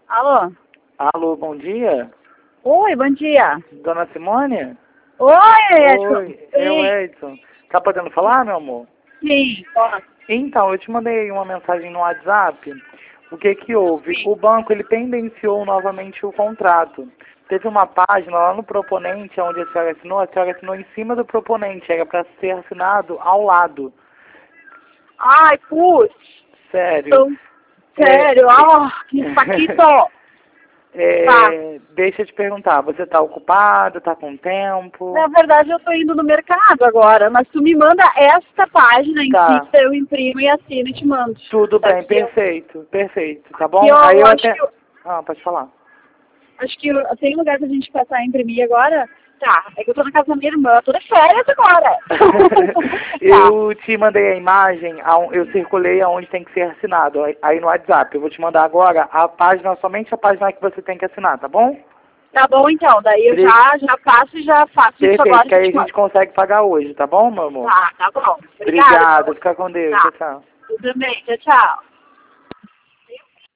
Alô? Alô, bom dia. Oi, bom dia. Dona Simone? Oi, Edson. Oi, é o Edson. Tá podendo falar, meu amor? Sim, posso. Então, eu te mandei uma mensagem no WhatsApp. O que que houve? O banco, ele pendenciou novamente o contrato. Teve uma página lá no proponente, onde a senhora assinou em cima do proponente, era para ser assinado ao lado. Ai, putz. Sério. Então, sério, que paquito. Tá. Deixa eu te perguntar, você está ocupado, está com tempo? Na verdade, eu tô indo no mercado agora, mas tu me manda esta página em Tá. si, eu imprimo e assino e te mando. Tudo bem, Daqui perfeito, tá bom? eu Aí eu acho até... que pode falar. tem lugar pra gente passar a imprimir agora? Tá, é que eu tô na casa da minha irmã, eu tô de férias agora. Eu te mandei a imagem, eu circulei aonde tem que ser assinado, aí no WhatsApp. Eu vou te mandar agora a página, somente a página que você tem que assinar, tá bom? Tá bom, então, daí eu já passo e já faço isso Perfeito, agora. que aí a gente consegue pagar hoje, tá bom, meu amor? Tá bom. Obrigada. Obrigado, fica com Deus, Tá. tchau, tchau. Tudo bem, tchau, tchau.